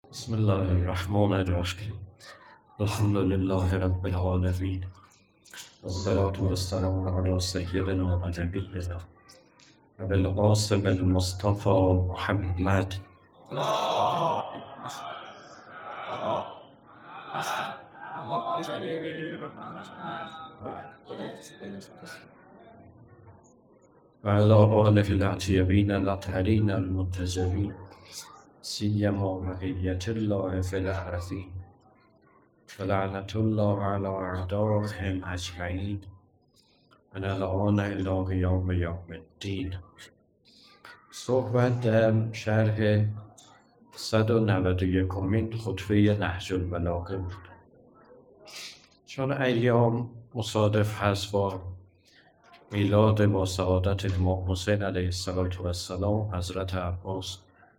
بسم الله الرحمن الرحیم. الحمد لله رب العالمین والصلاة والسلام على سیدنا و نبینا ابی القاسم المصطفى محمد. و علی آله الأطیبین الأطهرین المنتجبین سیما بقیة الله فی الأرضین ولعنة الله علی أعدائهم أجمعین من الآن الی قیام یوم الدین. صحبت در شرح 191 خطبه نهج البلاغه بود. چون ایام مصادف هست با میلاد با سعادت امام حسین علیه السلام، حضرت عباس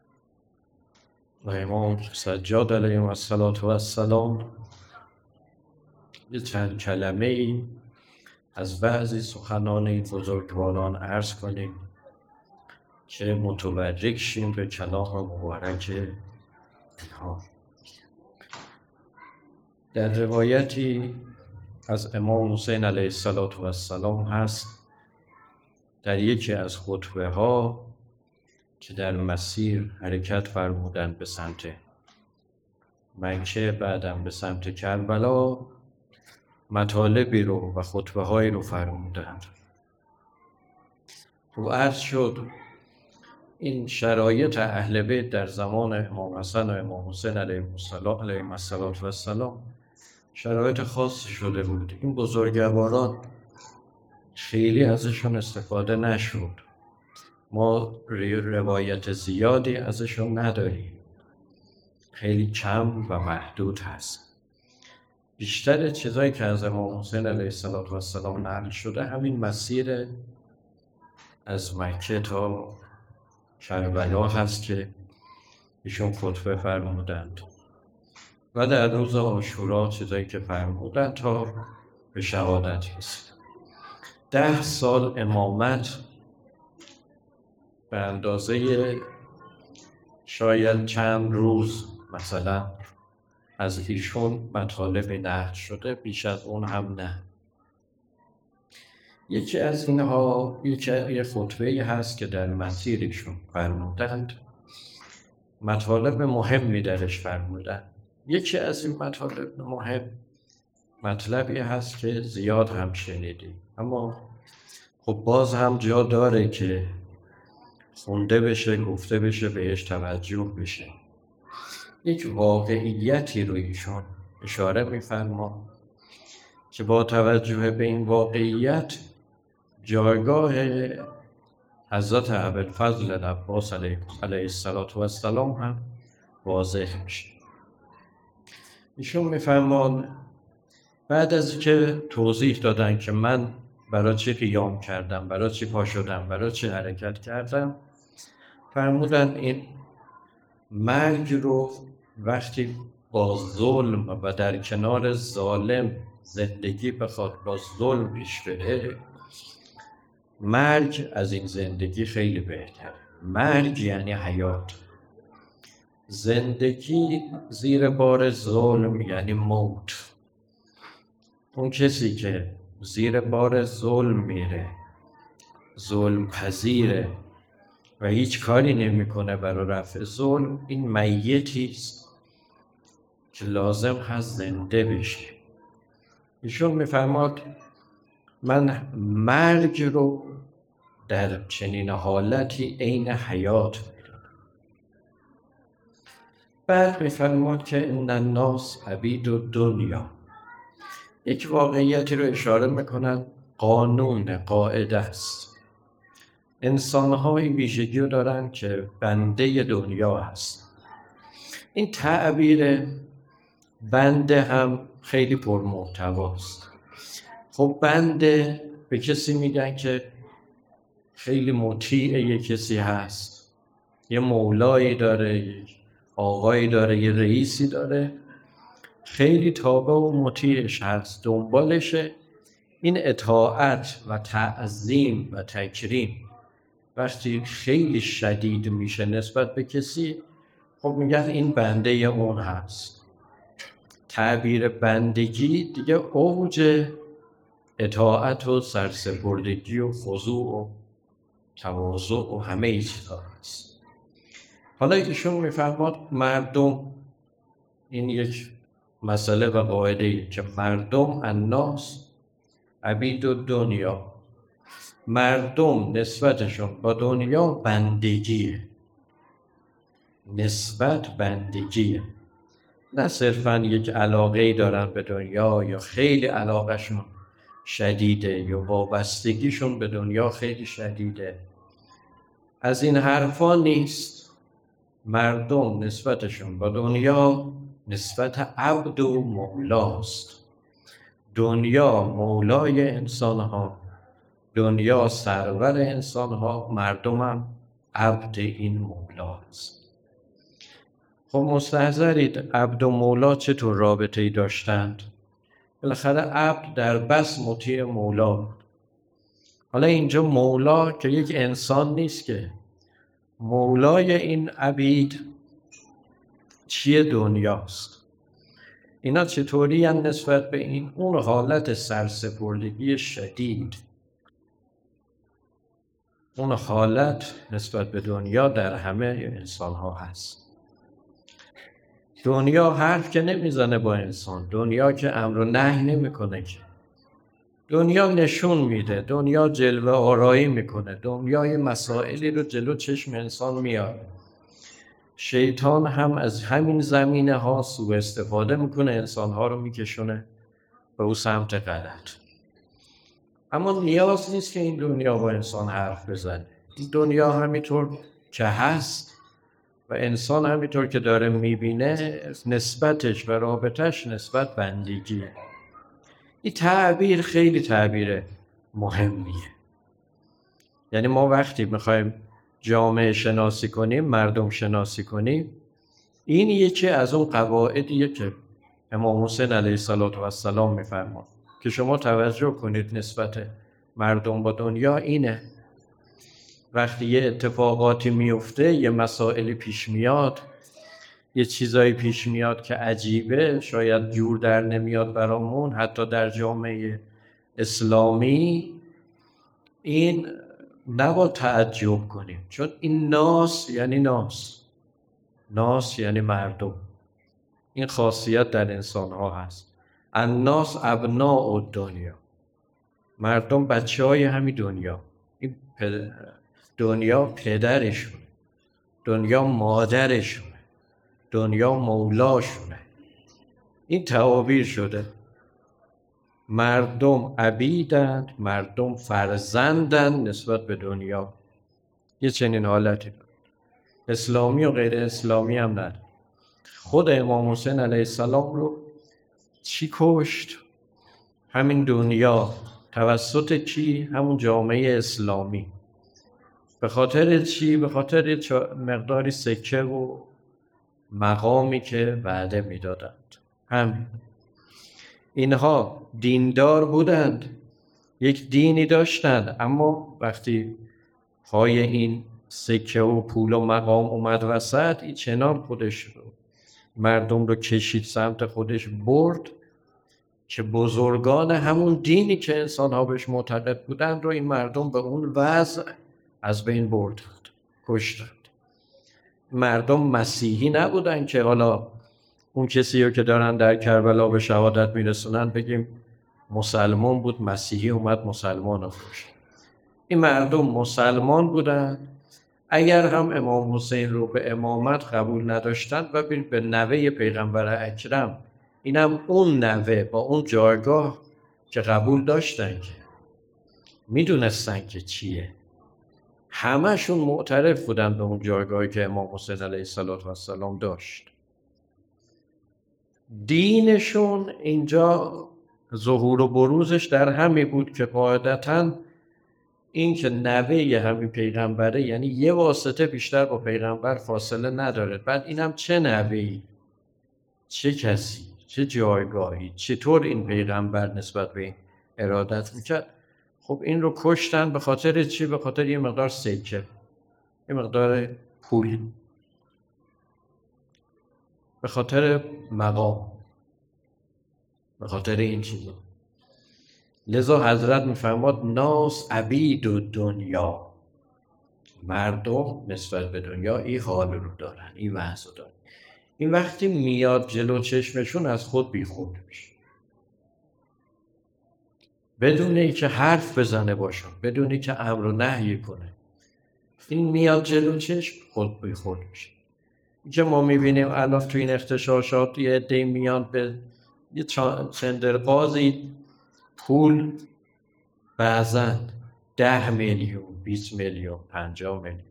و امام سجاد علیه السلام، یه چند کلمه ای از بعضی سخنان بزرگواران عرض کنیم که متبرک شیم به کلام مبارک اینها. در روایتی از امام حسین علیه السلام هست در یکی از خطبه ها که در مسیر حرکت فرمودند به سمت مکه، بعدم به سمت کربلا، مطالبی رو و خطبه هایی رو فرمودند. و عرض شد این شرایط اهل بیت در زمان امام حسن و امام حسین علیه السلام شرایط خاصی شده بود. این بزرگواران خیلی ازشون استفاده نشد. ما روایت زیادی ازشون نداریم، خیلی کم و محدود هست. بیشتر چیزایی که از امام حسین علیه السلام نقل شده همین مسیر از مکه تا کربلا هست که ایشون خطبه فرمودند و در روز عاشورا چیزایی که فرمودند تا به شهادت رسید. 10 سال امامت به اندازه شاید چند روز مثلا از ایشون مطالب نقل شده، بیش از اون هم نه. یکی از اینها یه خطبه هست که در مسیرشون فرمودند، مطالب مهمی درش فرمودند. یکی از این مطالب مهم مطلبی هست که زیاد هم شنیدیم، اما خب باز هم جا داره که خونده بشه، گفته بشه، بهش توجه بشه. یک واقعیتی رو ایشون اشاره می‌فرما که با توجه به این واقعیت جایگاه حضرت ابوالفضل العباس علیه السلام هم واضح میشه. ایشون می‌فرمان بعد از که توضیح دادن که من برای چی قیام کردم، برای چی پا شدم، برای چی حرکت کردم، فرمودن این مرگ رو وقتی با ظلم و در کنار ظالم زندگی بخواد با ظلم پیش بره، مرگ از این زندگی خیلی بهتره. مرگ یعنی حیات. زندگی زیر بار ظلم یعنی موت. اون کسی که زیر بار ظلم میره، ظلم پذیره و هیچ کاری نمیکنه برای رفع ظلم، این میتیست که لازم هست زنده بشه. ایشون میفرماد من مرگ رو در چنین حالتی عین حیات میدونم. بعد میفرماد که ان الناس عبید الدنیا. یک واقعیتی رو اشاره میکنن، قانون قاعده است. انسان‌ها این ویژگی رو دارن که بنده دنیا هست. این تعبیر بنده هم خیلی پرمحتواست. خب بنده به کسی میگن که خیلی مطیع یه کسی هست، یه مولایی داره، یه آقایی داره، یه رئیسی داره، خیلی تابع و مطیعش هست، دنبالشه. این اطاعت و تعظیم و تکریم وقتی خیلی شدید میشه نسبت به کسی، خب میگن این بنده اون هست. تعبیر بندگی دیگه اوج اطاعت و سرسپردگی و خضوع و تواضع و همه ای چیزا هست. حالا ایشون میفرماد مردم، این یک مسئله و قاعده‌ای که مردم الناس عبید و دنیا، مردم نسبتشون با دنیا بندگیه، نسبت بندگیه، نه صرفاً یک علاقه‌ای دارن به دنیا یا خیلی علاقهشون شدیده یا وابستگیشون به دنیا خیلی شدیده، از این حرفا نیست. مردم نسبتشون با دنیا نسبت عبد و مولاست. دنیا مولای انسان ها، دنیا سرور انسان ها، مردم هم عبد این مولاست. خب مستحضرید عبد و مولا چطور رابطه‌ای داشتند؟ بالاخره عبد در بس مطیع مولا بود. حالا اینجا مولا که یک انسان نیست که، مولای این عبید چیه؟ دنیاست. اینا چطوری هم نسبت به این؟ اون حالت سرسپردگی شدید، اون حالت نسبت به دنیا در همه انسان ها هست. دنیا حرف که نمیزنه با انسان، دنیا که امر و نهی نمیکنه که، دنیا نشون میده، دنیا جلوه آرایی میکنه، دنیا مسائلی رو جلو چشم انسان میاره. شیطان هم از همین زمینه ها سوء استفاده میکنه، انسان ها رو میکشونه به اون سمت غلط. اما نیاز نیست که این دنیا با انسان حرف بزنه. این دنیا همینطور که هست و انسان همینطور که داره میبینه، نسبتش و رابطش نسبت بندگیه. این تعبیر خیلی تعبیر مهمیه. یعنی ما وقتی میخوایم جامعه شناسی کنیم، مردم شناسی کنیم، این یکی از اون قواعدیه که امام حسین علیه السلام میفرمان که شما توجه کنید نسبت مردم با دنیا اینه. وقتی یه اتفاقاتی میفته، یه مسائلی پیش میاد، یه چیزایی پیش میاد که عجیبه، شاید جور در نمیاد برامون، حتی در جامعه اسلامی، این نباید تعجب کنیم، چون این ناس یعنی ناس یعنی مردم. این خاصیت در انسان ها هست. الناس ابناء الدنیا، مردم بچه های همین دنیا. این دنیا پدرشونه، دنیا مادرشونه، دنیا مولاشونه. این تعابیر شده. مردم عبیدند، مردم فرزندند نسبت به دنیا. یه چنین حالتی داره. اسلامی و غیر اسلامی هم نداره. خود امام حسین علیه السلام رو چی کشت؟ همین دنیا. توسط کی؟ همون جامعه اسلامی. به خاطر چی؟ به خاطر مقداری سکه و مقامی که وعده میدادند. همین. اینها دیندار بودند، یک دینی داشتند، اما وقتی پای این سکه و پول و مقام اومد وسط، این چنان خودش رو مردم رو کشید سمت خودش برد که بزرگان همون دینی که انسان ها بهش معتقد بودند رو این مردم به اون وضع از بین بردند، کشتند. مردم مسیحی نبودن که حالا اون کسی رو که دارن در کربلا به شهادت میرسونن بگیم مسلمان بود، مسیحی اومد مسلمان رو کشت. این مردم مسلمان بودن. اگر هم امام حسین رو به امامت قبول نداشتن و به نوه پیغمبر اکرم، اینم اون نوه با اون جایگاه که قبول داشتن، که میدونستن که چیه، همهشون معترف بودن به اون جایگاهی که امام حسین علیه السلام داشت. دینشون اینجا ظهور و بروزش در همین بود که قاعدتاً این که نوه همین پیغمبره، یعنی یه واسطه بیشتر با پیغمبر فاصله نداره. بعد اینم چه نوهی، چه کسی، چه جایگاهی، چطور این پیغمبر نسبت به این ارادت میکرد. خب این رو کشتن به خاطر چی؟ به خاطر یه مقدار سکه، یه مقدار پول. به خاطر مقام، به خاطر این چیزا. لذا حضرت میفرماد ناس عبید و دنیا، مردم نسبت به دنیا این حال رو دارن، این وضع رو دارن. این وقتی میاد جلو چشمشون از خود بیخود میشه، بدون اینکه حرف بزنه باشون، بدون اینکه امر و نهی کنه. این میاد جلو چشم خود بیخود میشه. که ما میبینیم الان تو این اغتشاشات یه عده‌ای میان به یه چندرغازی پول، بعضن 10 میلیون 20 میلیون 50 میلیون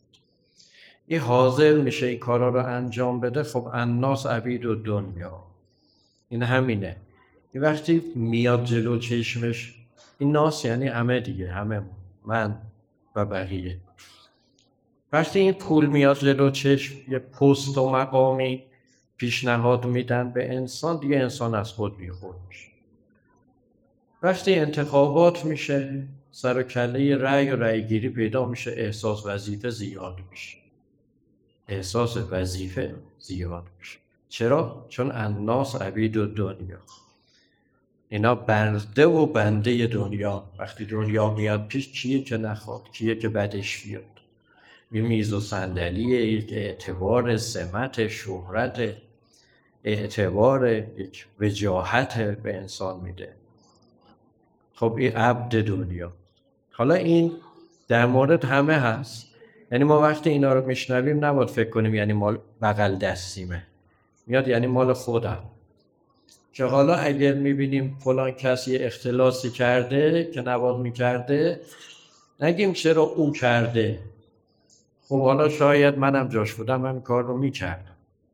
این حاضر میشه این کارا رو انجام بده. خب الناس عبید و دنیا، این همینه. این وقتی میاد جلو چشمش، این ناس یعنی همه دیگه، همه من و بقیه. وقتی این پول میاد جلو چشم، یه پست و مقامی پیشنهاد میدن به انسان، دیگه انسان از خود بیخود میشه. وقتی انتخابات میشه، سر و کله رأی و رأی گیری پیدا میشه، احساس وظیفه زیاد میشه. احساس وظیفه زیاد میشه. چرا؟ چون الناس عبید و دنیا، اینا برده و بنده دنیا. وقتی دنیا میاد پیش، کیه که نخواد، کیه که بدش بیاد. یه میز و صندلیه، یک اعتبار، سمت، شهرت، اعتبار، یک وجاهت به انسان میده. خب این عبد دنیا. حالا این در مورد همه هست. یعنی ما وقتی اینا رو میشنویم نباید فکر کنیم یعنی مال بغل دستیمه، میاد یعنی مال خودم. که حالا اگر میبینیم فلان کسی اختلاسی کرده که نباید میکرده، نگیم چرا او کرده. خب حالا شاید منم جاش بودم من کار رو میکردم.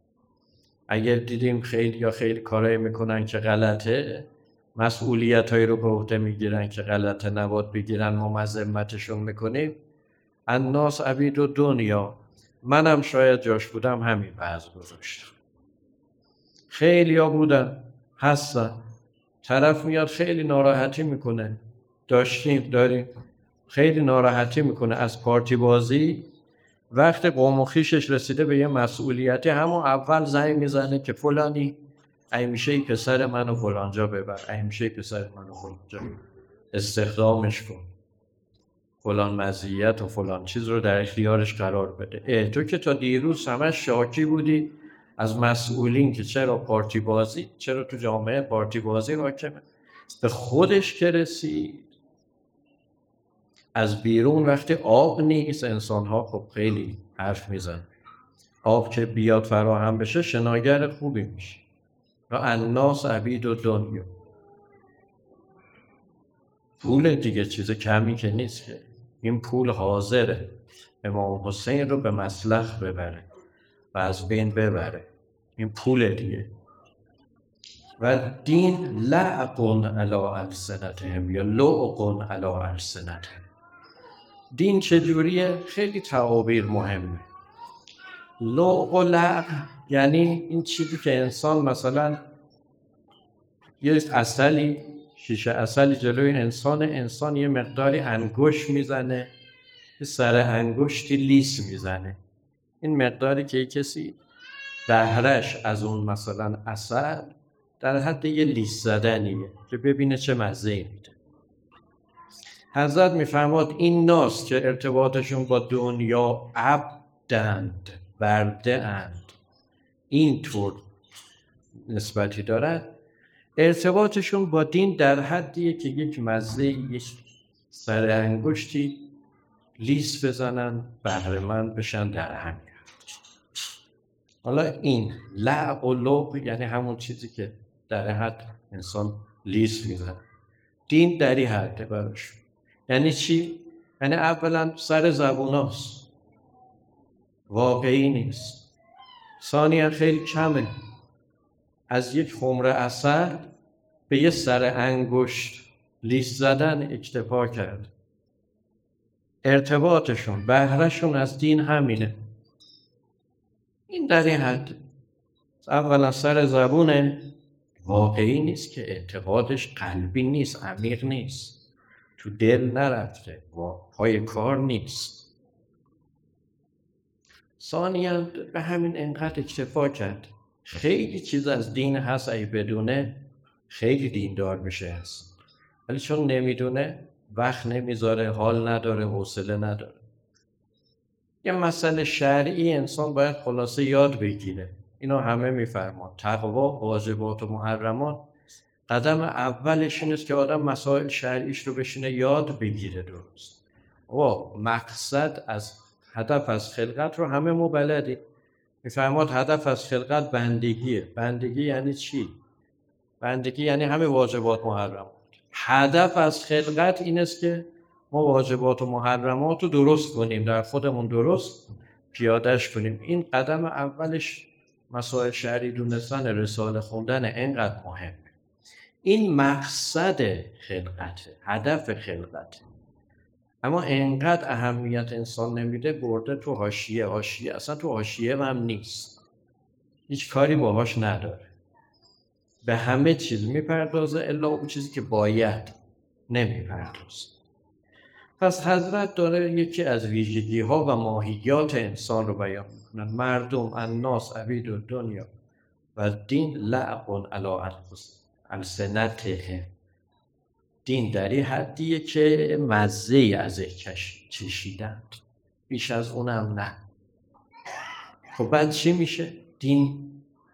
اگر دیدیم خیلی کارایی میکنن که غلطه، مسئولیت هایی رو به عهده میگیرن که غلطه نباید بگیرن، ما مذمتشون میکنیم. الناس عبید و دنیا، منم شاید جاش بودم همین وضع گذاشتم. خیلی ها بودن، هستن. طرف میاد خیلی ناراحتی میکنه، داریم خیلی ناراحتی میکنه از پارتی بازی. وقت قوم و خویشش رسیده به یه مسئولیتی، همون اول زنگ میزنه که فلانی میشه پسر منو فلانجا ببر، میشه پسر منو فلانجا استخدامش کن، فلان مزیت و فلان چیز رو در اختیارش قرار بده. تو که تا دیروز همش شاکی بودی از مسئولین که چرا پارتی بازی، چرا تو جامعه پارتی بازی حاکمه، به خودش که رسید از بیرون وقتی آب نیست، انسان‌ها خب خیلی حرف میزن. آب که بیاد فراهم بشه شناگر خوبی میشه. و الناس عبید و دنیا، پول دیگه چیز کمی که نیست که. این پول حاضره امام حسین رو به مسلخ ببره و از بین ببره. این پول دیگه. و دین لعق علی السنتهم یا لعق علی السنتهم. دین چجوریه؟ خیلی تعابیر مهمه. لعق و لعق یعنی این چیزی که انسان مثلا یه عسلی، شیشه عسلی جلوی انسان یه مقداری انگشت میزنه، یه سر انگشتی لیس میزنه. این مقداری که کسی بهرش از اون مثلا عسل در حد یه لیس زدنیه که ببینه چه مزه‌ای میده. حضرت میفرماد این ناس که ارتباطشون با دنیا عبدند، برده اند، اینطور نسبتی دارد، ارتباطشون با دین در حدیه که یک مزه، یک سر انگشتی لیس بزنن، بهره‌مند بشن در همین. حالا این لعب و لعب یعنی همون چیزی که در حد انسان لیس میزنه. دین در این حده براش. یعنی چی؟ یعنی اولا سر زبوناست، واقعی نیست. ثانیاً خیلی کمه. از یک خمره عسل به یه سر انگشت لیس زدن اکتفا کرد. ارتباطشون، بهرهشون از دین همینه. این در این حد. اولا سر زبونه، واقعی نیست که اعتقادش قلبی نیست، عمیق نیست، تو دل نرفته، پای کار نیست. ثانیاً به همین انقدر اکتفا کرد. خیلی چیز از دین هست اگه بدونه خیلی دیندار میشه هست، ولی چون نمیدونه وقت نمیذاره، حال نداره، حوصله نداره. یه مسئله شرعی انسان باید خلاصه یاد بگیره، اینو همه میفرمان. تقوا، واجبات و محرمات، قدم اولش این است که آدم مسائل شرعیش رو بشینه یاد بگیره درست. مقصد از هدف از خلقت رو همه ما بلدیم. میفرماد هدف از خلقت بندگیه. بندگی یعنی چی؟ بندگی یعنی همه واجبات محرمات. هدف از خلقت این است که ما واجبات و محرمات رو درست کنیم، در خودمون درست پیادهش کنیم. این قدم اولش مسائل شرعی دونستن، رساله خوندن اینقدر مهمه. این مقصد خلقته، هدف خلقته. اما اینقدر اهمیت انسان نمیده، برده تو حاشیه. اصلا تو حاشیه هم نیست، هیچ کاری باهاش نداره، به همه چیز میپردازه الا اون چیزی که باید نمیپردازه. پس حضرت داره یکی از ویژگی ها و ماهیات انسان رو بیان میکنن. مردم الناس عبید الدنیا و دین لعب علی السنتهم. دین در این حدیه که مزه ازش چشیدند، بیش از اونم نه. خب بعد چی میشه؟ دین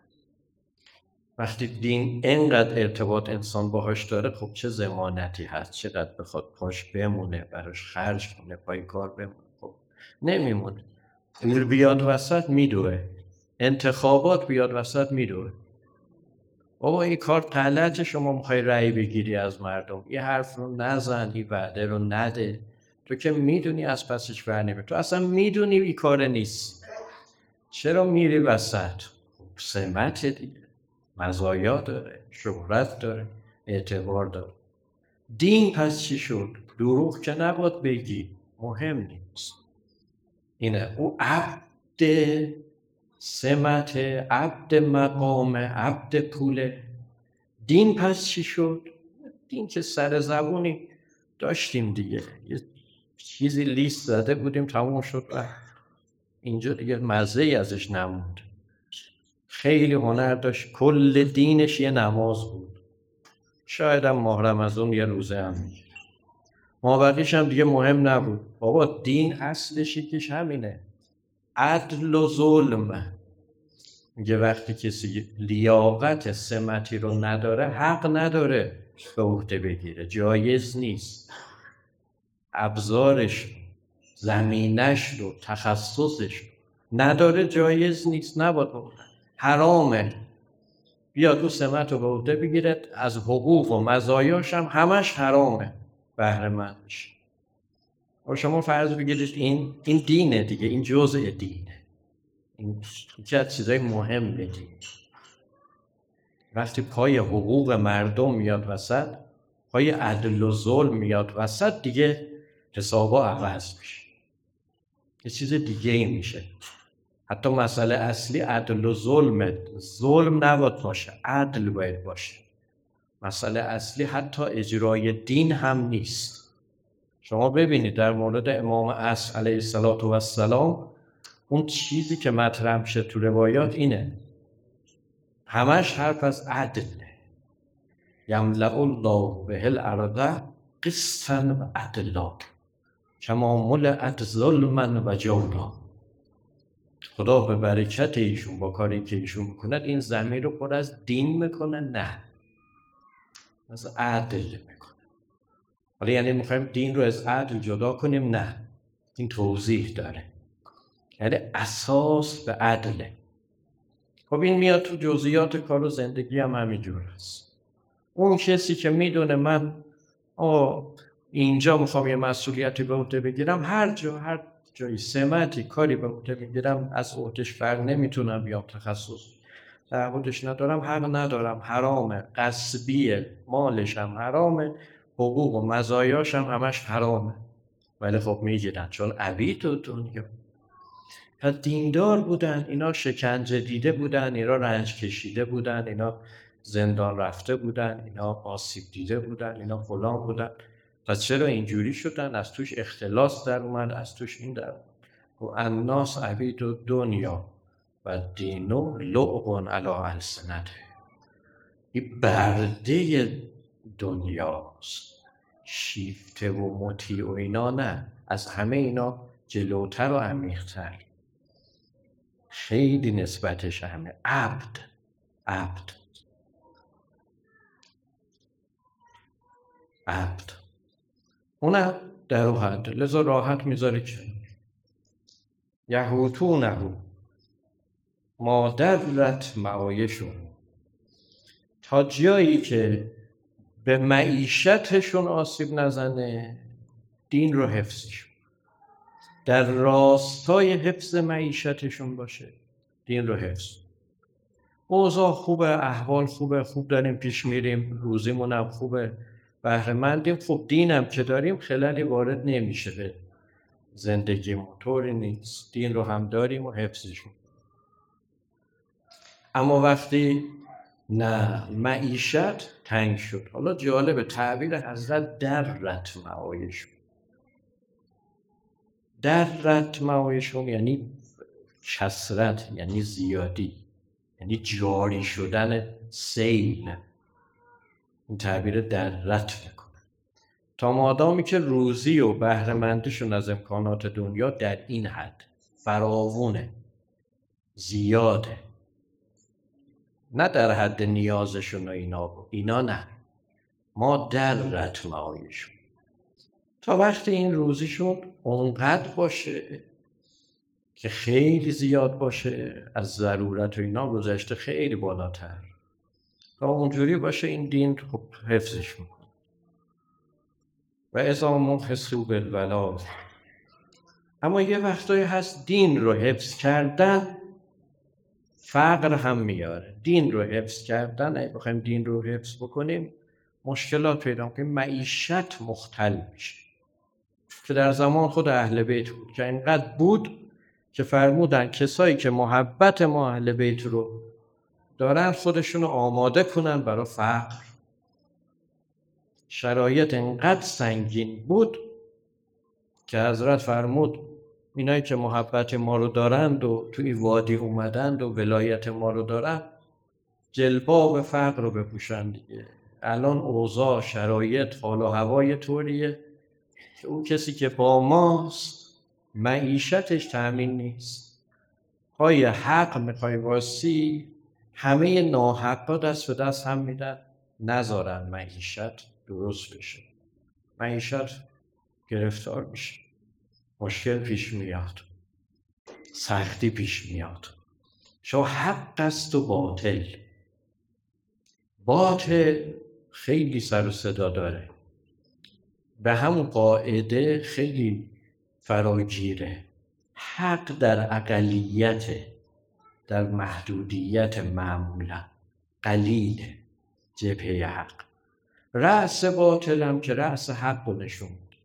وقتی دین اینقدر ارتباط انسان باهاش داره، خب چه ضمانتی هست؟ چقدر بخواد پاش بمونه، براش خرج کنه، پای کار بمونه؟ خب نمیمونه. پول بیاد وسط میدوه، انتخابات بیاد وسط میدوه. بابا این کار غلطه، شما میخوای رأی بگیری از مردم، این حرف رو نزن، این وعده رو نده. تو که میدونی از پسش برنمیاد، تو اصلا میدونی این کار نیست، چرا میری وسط؟ سمت دیگه، مزایا داره، شهرت داره، اعتبار داره. دین پس چی شد؟ دروغ که نباید بگی، مهم نیست. اینه او عبد سمت، عبد مقام، عبد پوله. دین پس چی شد؟ دین که سر زبونی داشتیم دیگه، یه چیزی لیست زده بودیم تموم شد و اینجا دیگه مزه‌ای ازش نموند. خیلی هنر داشت، کل دینش یه نماز بود، شاید هم ماه رمضان یه روزه هم میگیره، مابقیش هم دیگه مهم نبود. بابا دین اصلش یکیش همینه، عدل و ظلم. میگه وقتی کسی لیاقت سمتی رو نداره، حق نداره به عهده بگیره، جایز نیست. ابزارش، زمینش رو، تخصصش نداره، جایز نیست، نباید، حرامه. بیاد اون سمت رو به عهده بگیره، از حقوق و مزایاش هم همش حرامه، بهره مند میشه. و شما فرض بگیرید این دینه دیگه، این جزء دینه، این یکی از چیزای مهم دین. وقتی پای حقوق مردم میاد وسط، پای عدل و ظلم میاد وسط، دیگه حسابا عوض میشه، یه چیز دیگه ای میشه. حتی مسئله اصلی عدل و ظلمه، ظلم نباید باشه، عدل باید باشه. مسئله اصلی حتی اجرای دین هم نیست. شما ببینید در مورد امام عصر علیه السلام، اون چیزی که مطرح میشه تو روایات اینه، همش حرف از عدله. یملأ الله به الارض قسطا و عدلا کما ملئت ظلما و جورا. خدا به برکت ایشون با کاری که ایشون میکنند این زمین رو پر از دین میکنه؟ نه، از عدل میکنه. حالا یعنی میخوایم دین رو از عدل جدا کنیم؟ نه، این توضیح داره، یعنی اساس به عدله. خب این میاد تو جزئیات کار و زندگی هم همینجور هست. اون کسی که میدونه من اینجا میخوام یه مسئولیتی به عهده بگیرم، هر جایی سمتی کاری به عهده بگیرم، از عهدهش بر نمیتونم بیام، تخصص در عهدهش ندارم، حق ندارم، حرامه، غصبیه، مالش هم حرامه، حقوق و مزایاش هم همش حرامه، ولی خب میگیرن چون عبید و دنیا. پس دیندار بودن، اینا شکنجه دیده بودن، اینا رنج کشیده بودن، اینا زندان رفته بودن، اینا آسیب دیده بودن، اینا فلان بودن. پس چرا اینجوری شدن؟ از توش اختلاس در اومد، از توش این در اومد. و الناس عبید و دنیا، و دینو لعب علی السنته. این برده دنیاست، شیفته و مطیع و اینا نه، از همه اینا جلوتر و عمیق‌تر، خیلی نسبتش همه. عبد اونم در او حد، لذا راحت میذاره که یهوتونه ما درت معایشون، تا جایی که به معیشتشون آسیب نزنه دین رو حفظش، در راستای حفظ معیشتشون باشه دین رو حفظ. اوضاع خوبه، احوال خوبه، خوب داریم پیش میریم، روزیمون هم خوبه، بهره‌مندیم، خب دینم که داریم خلالی وارد نمیشه به زندگیمون، طوری نیست، دین رو هم داریم و حفظشون. اما وقتی نه معیشت تنگ شد، حالا جالب تعبیر حضرت درت معایشون یعنی کثرت، یعنی زیادی، یعنی جاری شدن سیل. این تعبیر درت میکنه تا مادامی که روزی و بهره‌مندیشون از امکانات دنیا در این حد فراوونه، زیاده، نه در حد نیازشون و اینا نه، ما درت معایشون، تا وقتی این روزیشون اونقدر باشه که خیلی زیاد باشه، از ضرورت و اینا گذشته خیلی بالاتر، تا اونجوری باشه این دین خب حفظش میکنه. و اذا محسوا بالبلا. اما یه وقتایی هست دین رو حفظ کردن فقر هم میاره. دین رو حفظ کردن، اگه بخوایم دین رو حفظ بکنیم مشکلات پیدا کنیم، معیشت مختل میشه، که در زمان خود اهل بیت بود که اینقدر بود که فرمودن کسایی که محبت ما اهل بیت رو دارن خودشون رو آماده کنن برای فقر. شرایط اینقدر سنگین بود که حضرت فرمود اینایی که محبت ما رو دارند و توی وادی اومدند و ولایت ما رو دارن، جلباب فقر رو بپوشن دیگه. الان اوضاع، شرایط، حال و هوای طوریه که اون کسی که با ماست معیشتش تأمین نیست. پای حق میخوای واسی، همه ناحقا دست به دست هم میدن، نذارن معیشت درست بشه. معیشت گرفتار میشه، مشکل پیش میاد، سختی پیش میاد. شو حق است و باطل خیلی سر و صدا داره، به همون قاعده خیلی فراگیره. حق در اقلیت، در محدودیت، معمولا قلیله جبهه حق. رأس باطل هم که رأس حق رو نشون.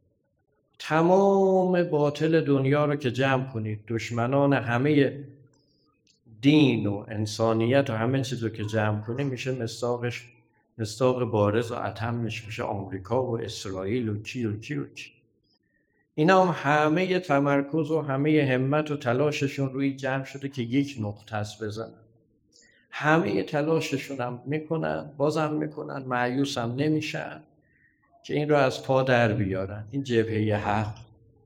تمام باطل دنیا رو که جمع کنید، دشمنان همه دین و انسانیت و همه چیز رو که جمع کنید، میشه مصداق بارز و اتمش میشه آمریکا و اسرائیل و چی. اینا هم همه تمرکز و همه همت و تلاششون روی جمع شده که یک نقطه است بزنن. همه تلاششون هم میکنن، بازم میکنن، مایوس هم نمیشن که این رو از پا در بیارن. این جبهه حق.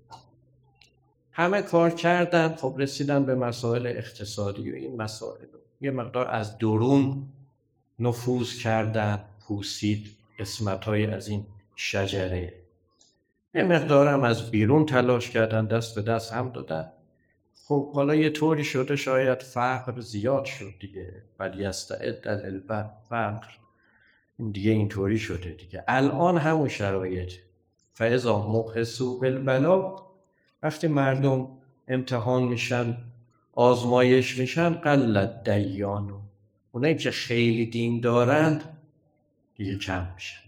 همه کار کردن، خب رسیدن به مسائل اقتصادی و این مسائل رو یه مقدار از درون نفوذ کردن، پوسید قسمت‌های از این شجره. یه مقدار هم از بیرون تلاش کردن، دست به دست هم دادن. خب حالا یه طوری شده شاید فقر زیاد شد دیگه، ولی یستعد الفقر، این دیگه اینطوری شده دیگه. الان همون شرایط. فاذا محسوا بالبلا، وقتی مردم امتحان میشن، آزمایش میشن، قلت دیانو، اونایی که خیلی دین دارند دیگه کم میشن.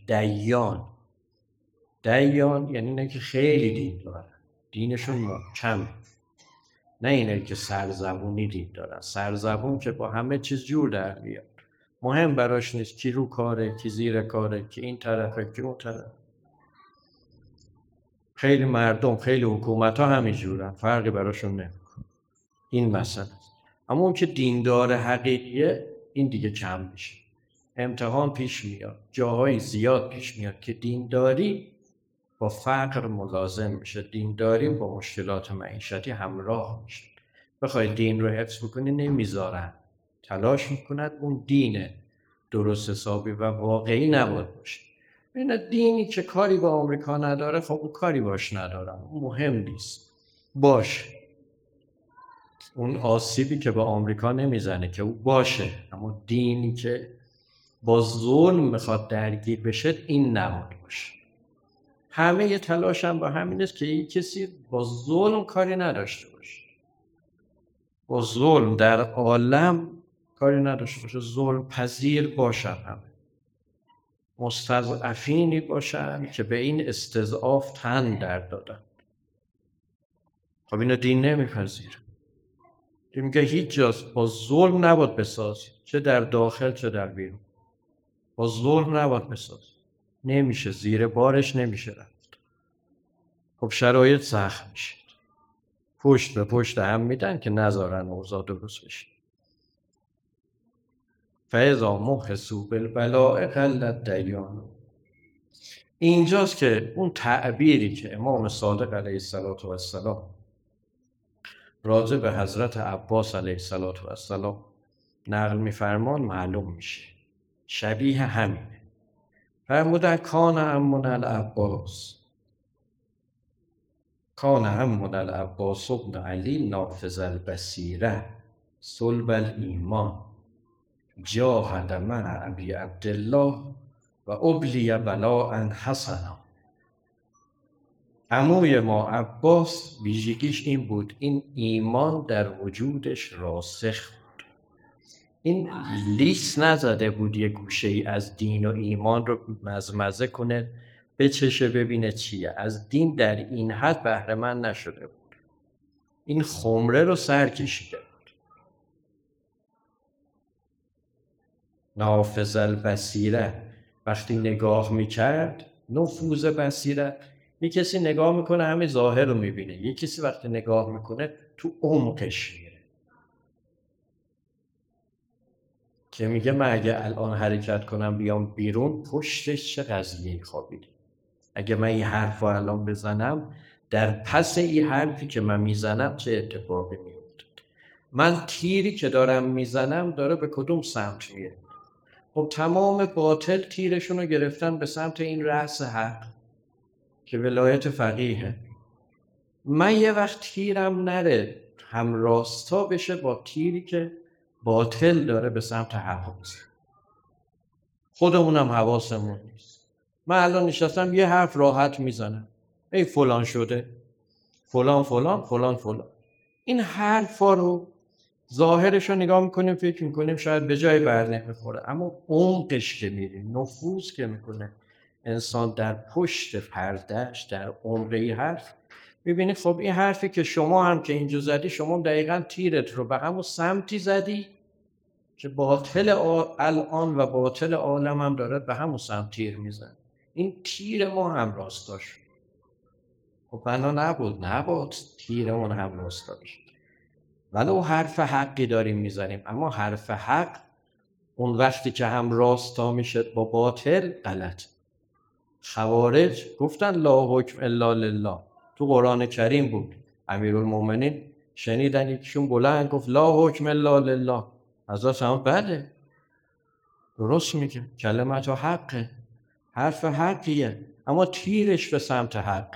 دیان یعنی اینه که خیلی دین دارن، دینشون محکمه، نه اینه که سرزبونی دین دارن. سرزبون که با همه چیز جور در میاد، مهم براش نیست کی رو کاره، کی زیر کاره، کی این طرفه، کی اون طرف. خیلی مردم، خیلی حکومت ها همین جورن، فرقی براشون نمیکنه. این مسئله. اما اون که دیندار حقیقیه این دیگه کم میشه. امتحان پیش میاد، جاهای زیاد پیش میاد که دینداری با فقر ملازم میشه، دینداری با مشکلات معیشتی همراه میشه. بخوای دین رو حفظ بکنی نمیذارن، تلاش میکنن اون دین درست حسابی و واقعی نباید باشه. این دینی که کاری با آمریکا نداره، خب اون کاری باش ندارم، اون مهم نیست. باشه اون آسیبی که به آمریکا نمیزنه که او باشه، اما دینی که با ظلم میخواد درگیر بشه این نباید باشه. همه یه تلاش هم با همین است که یک کسی با ظلم کاری نداشته باشه، با ظلم در عالم کاری نداشته باشه، ظلم پذیر باشن، همه مستضعفینی باشن که به این استضعاف تن در دادن. خب اینو دین نمیپذیره. دین میگه هیچ جاست با ظلم نباید بسازی، چه در داخل چه در بیرون. با ظلم نباید بسازی، نمیشه، زیر بارش نمیشه رفت. خب شرایط سخت میشه، پشت به پشت هم میدن که نذارن اوضاع درست بشه. فاذا محسوا بالبلاء قلت دیانه. اینجاست که اون تعبیری که امام صادق علیه السلام راجع به حضرت عباس علیه السلام نقل میفرمان معلوم میشه، شبیه همینه. فرمودن کان عمنا العباس ابن علی نافذ البصیره صلب الایمان جاهد مع ابی عبدالله و ابلی بلاء حسنا. عموی ما عباس ویژگیش این بود، این ایمان در وجودش راسخ بود. این لیس نزده بود یه گوشه ای از دین و ایمان رو مزمزه کنه بچشه ببینه چیه. از دین در این حد بهره مند نشده بود، این خمره رو سر کشیده بود. نافذ البصیره، وقتی نگاه میکرد، نفوذ بصیره، یه کسی نگاه میکنه همه ظاهر رو میبینه، یه کسی وقتی نگاه میکنه تو عمقش میره، که میگه من اگه الان حرکت کنم بیام بیرون پشتش چه قضیه‌ای خوابیده. اگه من این حرف رو الان بزنم در پس این حرفی که من میزنم چه اتفاقی میفته. من تیری که دارم میزنم داره به کدوم سمت میره؟ خب تمام باطل تیرشون رو گرفتن به سمت این رأس حق که ولایت فقیهه. من یه وقت تیرم نره هم راستا بشه با تیری که باطل داره به سمت حق بزن. خودمونم حواسمون نیست. من الان نشستم یه حرف راحت میزنم، ای فلان شده، فلان فلان فلان فلان. این حرفا رو ظاهرش رو نگاه میکنیم فکر میکنیم شاید به جای بر نمیخوره، اما عمقش که میریم، نفوذ که میکنه انسان در پشت پردهش، در عمق این حرف، میبینی خب این حرفی که شما هم که اینجا زدی، شما دقیقا تیرت رو به همون سمتی زدی که باطل الان و باطل عالم هم داره به همون سمت تیر میزن. این تیر ما هم راستاش، خب بنا نبود تیرمون هم راستا بشه. ولو حرف حقی داریم میزنیم، اما حرف حق اون وقتی که هم راستا میشه با باطل غلط. خوارج گفتن لا حکم الا لله، تو قرآن کریم بود، امیرالمومنین شنیدن یکیشون بلند گفت لا حکم الا لله. حضرت هم بله درست میگه، کلمت حقه، حرف حقیه، اما تیرش به سمت حقه،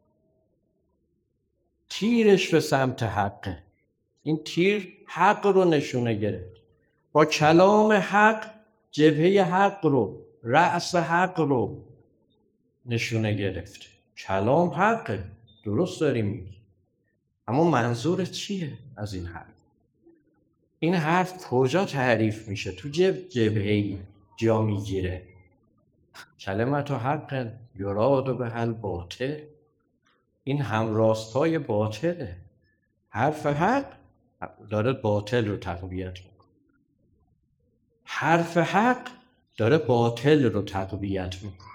تیرش به سمت حقه. این تیر حق رو نشونه گرفت، با کلام حق جبهه حق رو، رأس حق رو نشونه گرفت. کلام حقه، درست داری میگی، اما منظور چیه از این حرف؟ این حرف کجا تعریف میشه؟ تو جبهه‌ای جا میگیره. کلمت حق یراد به الباطل، این همراستای باطله. حرف حق داره باطل رو تقویت میکنه، حرف حق داره باطل رو تقویت میکنه.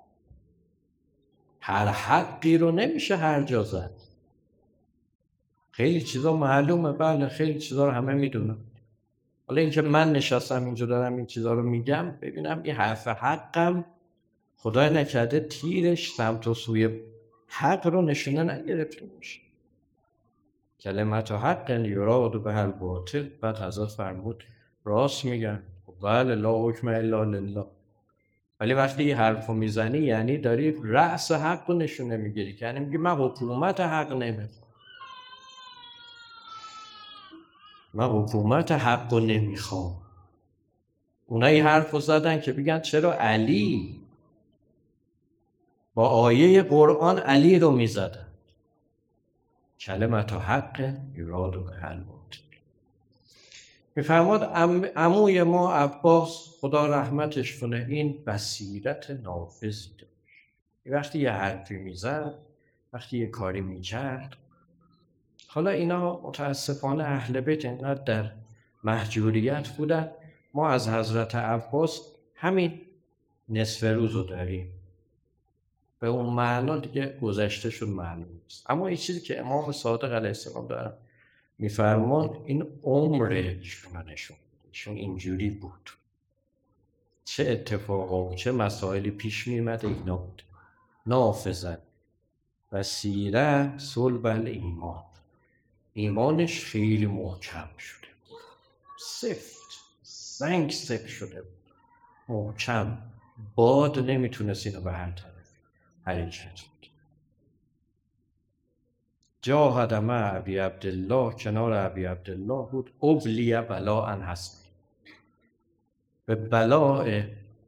هر حقی رو نمیشه هر جا زد. خیلی چیزا معلومه، بله خیلی چیزا رو همه میدونم. حالا اینکه من نشستم اینجا دارم این چیزا رو میگم، ببینم این حرف حقم خدای نکرده تیرش سمت و سوی حق رو نشونه نگرفته باشه. کلمت حق یراد به الباطل. بعد حضرت فرمود راست میگن، بله لا حکم الا لله. ولی وقتی این حرف رو میزنی یعنی داری رأس حق رو نشونه میگیری، یعنی میگی من حکومت حق نمیخوام، من حکومت حق رو نمیخوام. اونا این حرف رو زدن که بگن چرا علی با آیه قرآن علی رو میزدن. کلمت حق یراد به الباطل. میفرماد عموی ما عباس خدا رحمتش کنه این بصیرت نافذی داشت. وقتی یه حرفی میزد، وقتی یه کاری میکرد. حالا اینا متاسفانه اهل بیت اینقدر در محجوریت بودن، ما از حضرت عباس همین نصف روز رو داریم، به اون معنا دیگه گذشته شد معلوم نیست. اما این چیزی که امام صادق علیه السلام دارن میفرمان این عمرشون نشون، چون اینجوری بود، چه اتفاقا و چه مسائلی پیش میمده اینا بود. نافذن و سیره صلب الایمان، ایمانش خیلی محکم شده، سفت زنگ سفت شده، محکم، باد نمیتونست اینو به هر طرف حرکت بود. جاهد مع ابی عبدالله، کنار ابی عبدالله بود، ابلی بلاء حسن، به بلاء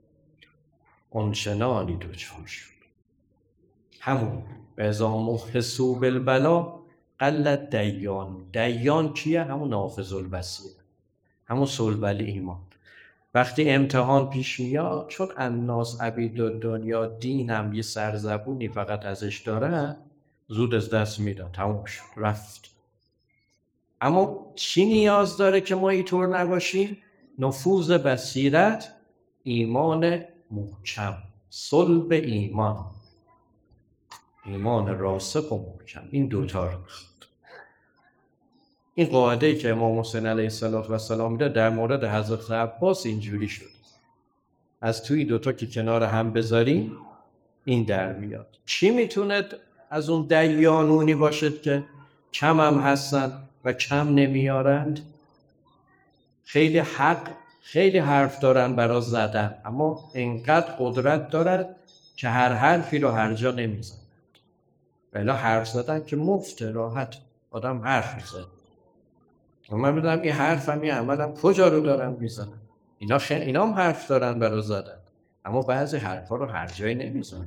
آنچنانی دچار شد. همون اذا محسوا بالبلا قل دیان. دیان کیه؟ همون نافذ البصیر، همون صلب الایمان. وقتی امتحان پیش میاد، چون الناس عبید الدنیا، دین هم یه سرزبونی فقط ازش داره، زود از دست میدن، تموم شد رفت. اما چی نیاز داره که ما اینطور نباشیم؟ نفوذ بصیرت، ایمان محکم، صلب ایمان، ایمان راسخ و محکم. این دوتا رو میخواد. این قاعده‌ای که امام حسین علیه السلام میده در مورد حضرت عباس اینجوری شد. از توی دوتا که کنار هم بذاریم این در میاد. چی میتونه از اون دیانونی باشد که کم هم هستن و کم نمیارند؟ خیلی حرف دارن برای زدن، اما اینقدر قدرت دارن که هر حرفی رو هر جا نمیزنن. بلا حرف زدن که مفت راحت آدم حرف میزن. من میدونم این حرف هم این عملم کجا رو دارن میزنن. اینا هم حرف دارن برای زدن، اما بعضی حرفا رو هر جایی نمیزنن.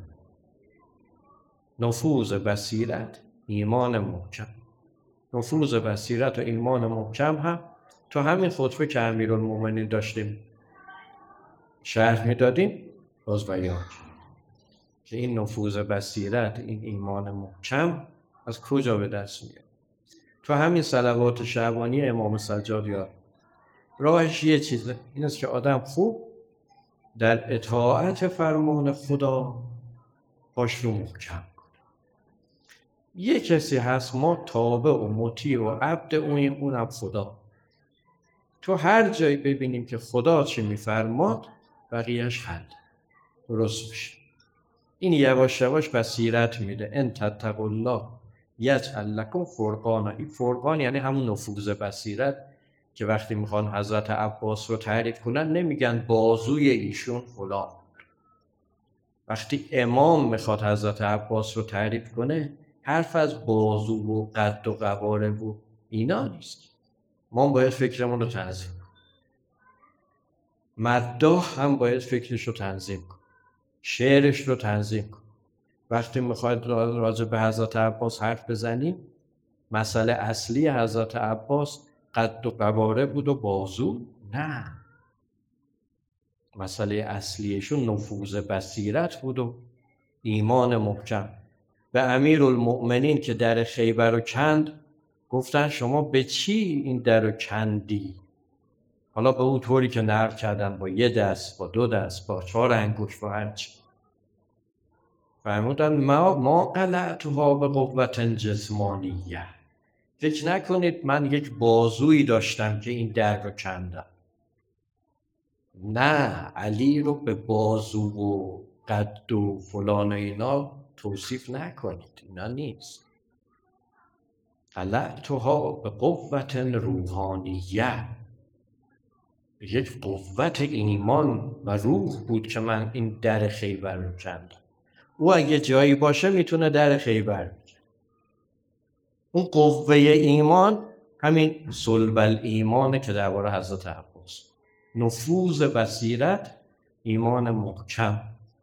نفوذ بصیرت، ایمان محکم. نفوذ بصیرت و ایمان محکم هم تو همین خطبه که امیرالمومنین داشتیم شرح میدادیم باز بیان که این نفوذ بصیرت، این ایمان محکم از کجا به دست میاد. تو همین صلوات شعبانی امام سجاد یاد راهش یه چیزه، این است که آدم خوب در اطاعت فرمان خدا باش رو محکم. یه کسی هست ما تابع و مطیع و عبد اونم خدا. تو هر جایی ببینیم که خدا چی میفرماد بقیهش حل درست میشه. این یواش یواش بصیرت میده. ان تتقوا الله یجعل لکم فرقانا. این فرقان یعنی همون نفوذ بصیرت که وقتی میخوان حضرت عباس رو تعریف کنن نمیگن بازوی ایشون فلان. وقتی امام میخواد حضرت عباس رو تعریف کنه حرف از بازو و قد و قواره و اینا نیست. ما باید فکرمون رو تنظیم کنیم. مداح هم باید فکرش رو تنظیم کنه، شعرش رو تنظیم کنه. وقتی میخواید راجع به حضرت عباس حرف بزنیم، مسئله اصلی حضرت عباس قد و قواره بود و بازو نه. مسئله اصلیشون نفوذ بصیرت بود و ایمان محکم. به امیرالمؤمنین که در خیبر رو کند گفتن شما به چی این در رو کندی؟ حالا به اون طوری که نقل کردن با یه دست، با 2 دست، با 4 انگشت، با هرچی. فرمودن ما قلعتها به قوت جسمانیه. فکر نکنید من یک بازویی داشتم که این در رو کندم. نه، علی رو به بازو و قد و فلان و اینا توصیف نکنید، اینا نیست. طلعتها به قوت روحانیه، یک قوت ایمان و روح بود که من این در خیبر رو کندم. او اگه جایی باشه میتونه در خیبر بکنه. اون قوه ایمان همین صلب الایمانه که درباره حضرت عباس، نفوذ بصیرت، ایمان محکم.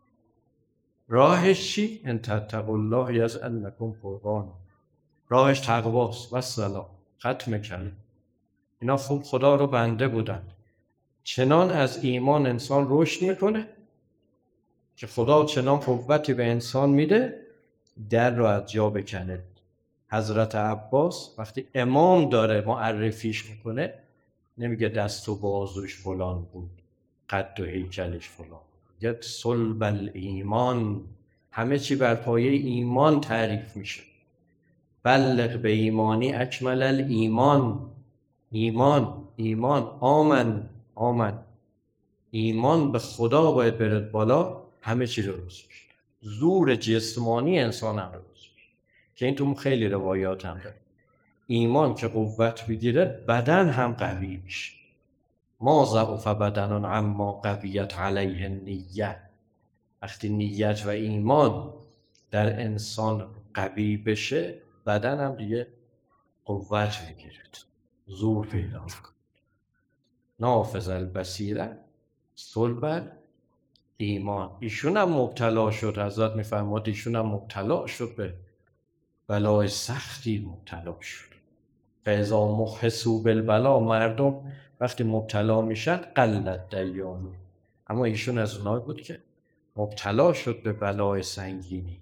راهش چی؟ ان تتقوا الله یجعل لکم فرقانا. راهش تقواست و سلام. ختم کلمه. اینا خوب خدا رو بنده بودن. چنان از ایمان انسان رشد میکنه که خدا چنان قوتی به انسان میده در رو از جا بکنه. حضرت عباس وقتی امام داره معرفیش میکنه نمیگه دست و بازوش فلان بود، قد و هیکلش فلان، یه صلب الایمان، همه چی بر پایه ایمان تعریف میشه. بلغ به ایمانی اکمل الایمان. ایمان آمن ایمان به خدا باید برد بالا، همه چی درست میشه. زور جسمانی انسان هم درست میشه که این تو خیلی روایات هم داره. ایمان که قوت بگیره بدن هم قوی میشه. ما ضعف بدن عما قویت علیه النیه. وقتی نیت و ایمان در انسان قوی بشه بدن هم دیگه قوت میگیرد، زور پیدا کنه. نافذ البصیره صلب ایمان. ایشون هم مبتلا شد، حضرت میفرماد ایشون هم مبتلا شد، به بلای سختی مبتلا شد. فاذا محسوا بالبلا، مردم وقتی مبتلا میشن قلت دیانو. اما ایشون از اونایی بود که مبتلا شد به بلای سنگینی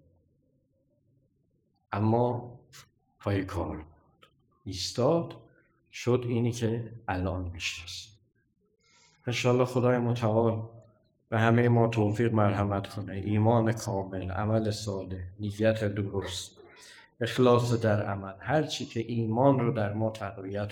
اما پای کار ایستاد، شد اینی که الان میشناسیم. انشاءالله خدای متعال به همه ما توفیق مرحمت کنه. ایمان کامل، عمل صالح، نیت درست، اخلاص در عمل، هر چی که ایمان رو در ما تقویت،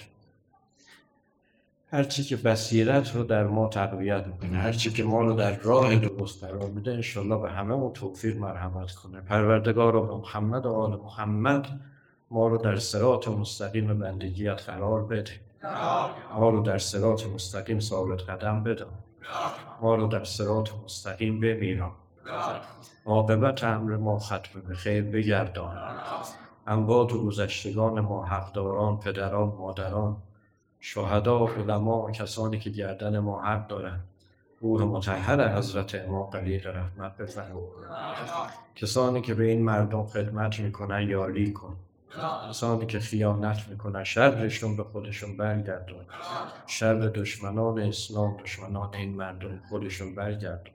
هر چی که بصیرت رو در ما تقویت میکنه، هر چی که ما رو در راه درست قرار میده، انشاءالله به همه ما توفیق مرحمت کنه. پروردگار و محمد و آل محمد ما رو در صراط مستقیم بندگیت قرار بده. ما رو در صراط مستقیم ثابت قدم بده. ما رو در صراط مستقیم بمیران. عاقبت امر ما ختم به خیر بگردان. اموات و گذشتگان ما، حقداران، پدران، مادران، شهدا، علما و کسانی که گردن ما حق دارن، روح مطهر حضرت امام غریق رحمت بفرما. کسانی که به این مردم خدمت میکنن یاری کن. کسانی که خیانت میکنن شرشون به خودشون برگردون. شر دشمنان اسلام، دشمنان این مردم خودشون برگردون.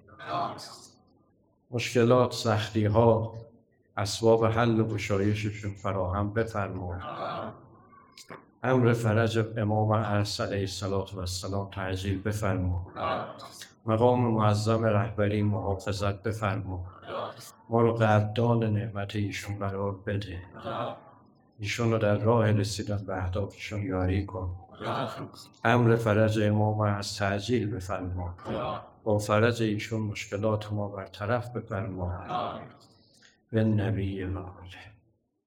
مشکلات، سختی ها، اسباب حل و گشایششون فراهم بفرما. امر فرج امام علیه السلام تعجیل بفرما. مقام معظم رهبری محافظت بفرما. ما رو قدردان نعمت ایشون قرار بده. ایشون رو در راه رسیدن به اهدافشون یاری کن. امر فرج امام از تعجیل بفرما. با فرج ایشون مشکلات ما برطرف بفرما. به نبی الله.